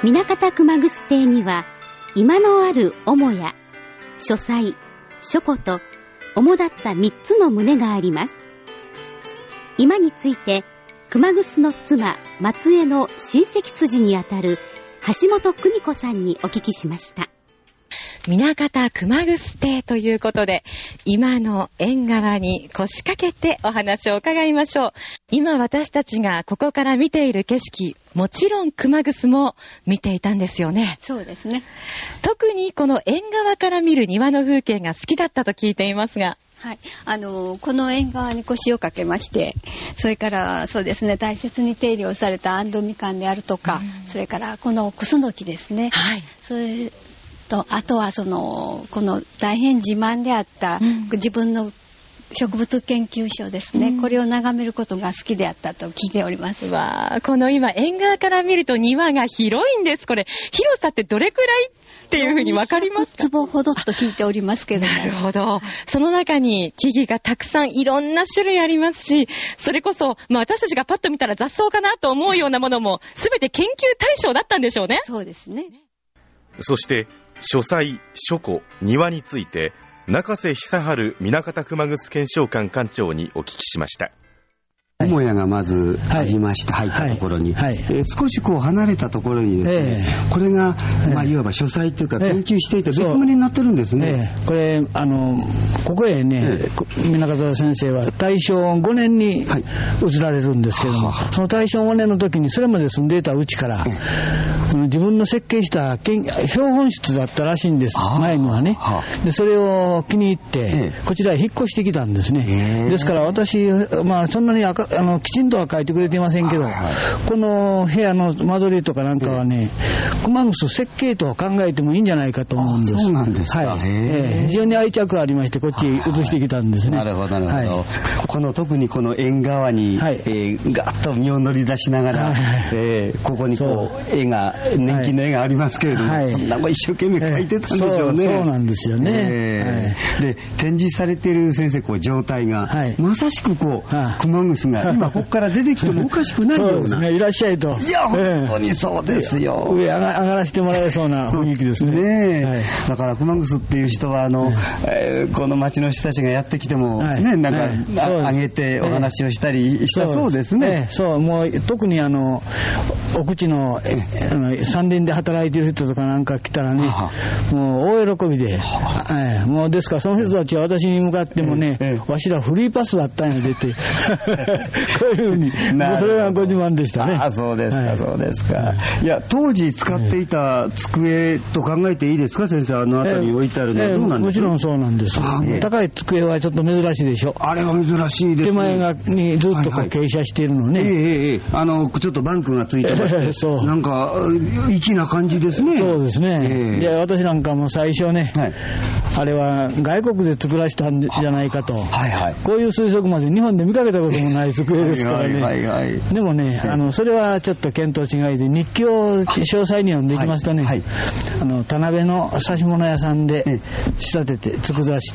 南方熊楠邸には今のある母屋、書斎、書庫と主だった3つの棟があります。今について熊楠の妻松江の親戚筋にあたる橋本邦子さんにお聞きしました。 南方熊楠邸ということで、今の縁側に腰掛けてお話を伺いましょう。今私たちがここから見ている景色、もちろん熊楠も見ていたんですよね。 そうですね。 特にこの縁側から見る庭の風景が好きだったと聞いていますが。 はい、この縁側に腰を掛けまして、それからそうですね、大切に手入れをされた安堵みかんであるとか、それからこのクスノキですね、 はい、 それとあとはこの大変自慢であった、自分の植物研究所ですね、これを眺めることが好きであったと聞いております。 わー、この今縁側から見ると庭が広いんです。これ広さってどれくらいっていうふうにわかりますか？ 坪ほどと聞いておりますけども。 なるほど。その中に木々がたくさんいろんな種類ありますし、それこそ、私たちがパッと見たら雑草かなと思うようなものもすべて研究対象だったんでしょうね。 そうですね。 そして書斎、書庫、庭について中瀬久治南方熊楠検証館館長にお聞きしました。 母屋がまずありまして、入ったところに、少し離れたところにですね、これが、いわば書斎というか研究していて別棟になってるんですね。 これここへね、南方先生は大正5年に移られるんですけども、その大正5年の時にそれまで住んでいたうちから、自分の設計した標本室だったらしいんです、前にはね。でそれを気に入ってこちらへ引っ越してきたんですね。ですから私、そんなにきちんとは書いてくれていませんけど、この部屋の間取りとかなんかはね、熊楠設計と考えてもいいんじゃないかと思うんです。 そうなんですか。 非常に愛着ありまして、こっちへ移してきたんですね。 なるほどなるほど。特にこの縁側に、ガーッと身を乗り出しながら、ここに絵が年金の絵がありますけれども、そんなも一生懸命描いてたんでしょうね。 そうなんですよね。 で展示されている先生状態が、まさしく熊楠が今ここから出てきてもおかしくないような。 そうですね、いらっしゃいと。 いや本当にそうですよ。 上上がらせてもらえそうな雰囲気ですね。 だから熊楠っていう人はこの町の人たちがやってきてもね、なんかあげてお話をしたりしたそうですね。 そう、もう特に奥地の山林で働いている人とかなんか来たらね、もう大喜びで、もうですからその人たちは私に向かってもね、わしらフリーパスだったんやでってこういうふうに、それがご自慢でしたね。 そうですか、そうですか。いや当時使っていた机と考えていいですか先生、辺りに置いてあるのはどうなんですか？ もちろんそうなんです。高い机はちょっと珍しいでしょ。 あれは珍しいです。 手前にずっと傾斜しているのね。 ちょっとバンクがついてましてなんか粋な感じですね。 そうですね。で私なんかも最初ね、あれは外国で作らせたんじゃないかと、こういう推測まで日本で見かけたこともない机ですからね。でもね、それはちょっと見当違いで、日記を詳細に読んでいきますとね、田辺の指物屋さんで仕立てて作らして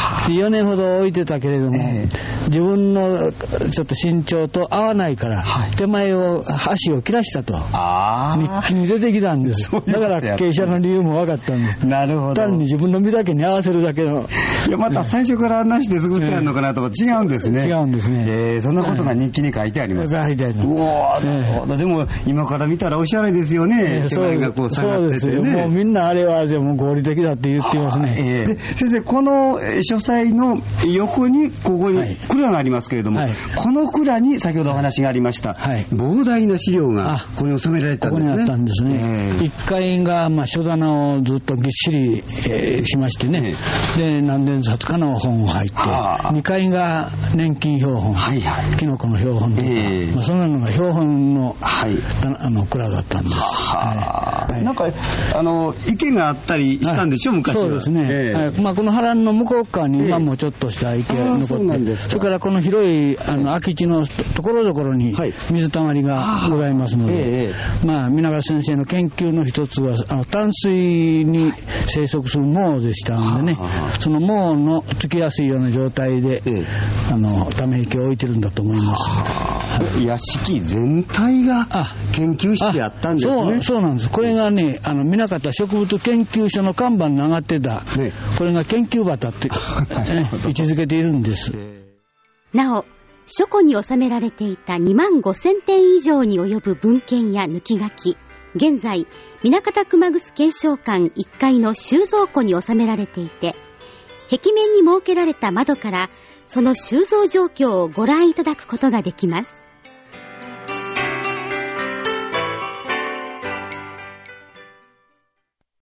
、4年ほど置いてたけれども、自分のちょっと身長と合わないから手前を箸を切らしたと日記に出てきたんです。だから傾斜の理由も分かったんです。 なるほど。 単に自分の身だけに合わせるだけの。 いやまた最初からなしで作ってあるのかなと思って違うんですね。 違うんですね。 そんなことが日記に書いてあります。 書いてあります。 うわでも今から見たらおしゃれですよね。手前が下がっててね。 もうみんなあれはでも合理的だって言ってますね。 先生この書斎の横にここに蔵がありますけれども、この蔵に先ほどお話がありました、膨大な資料がここに収められたんですね。 ここにあったんですね。1階が書棚をずっとぎっしりしましてね、で何千冊かの本が入って、2階が年金標本、キノコの標本とか、そんなのが標本の蔵だったんです。 なんか池があったりしたんでしょ、昔は。 そうですね。この原の向こう側に今もちょっとした池が残って、それからこの広い空き地のところどころに水たまりがございますので、南方先生の研究の一つは淡水に生息する藻でしたのでね、その藻のつきやすいような状態でため池を置いてるんだと思います。 屋敷全体が研究室やったんですね。 そうなんです。これがね、南方植物研究所の看板に上がってた、ね、これが研究旗って位置づけているんです。 なお、書庫に収められていた25,000点以上に及ぶ文献や抜き書き、現在、南方熊楠検証館1階の収蔵庫に収められていて、壁面に設けられた窓からその収蔵状況をご覧いただくことができます。